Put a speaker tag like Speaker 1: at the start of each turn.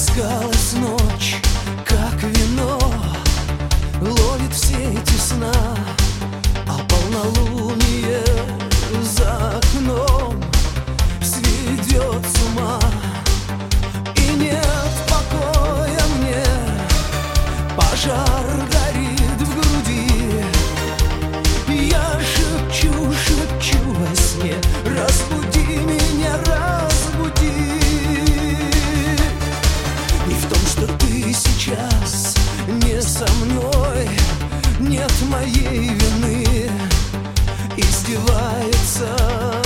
Speaker 1: Плескалась ночь, как вино, ловит в сети сна, а полнолуние за окном сведет с ума. И нет покоя мне, пожар горит в груди. Я шепчу, шепчу во сне: разбуди меня, разбуди. И в том, что ты сейчас не со мной, нет моей вины. Издевается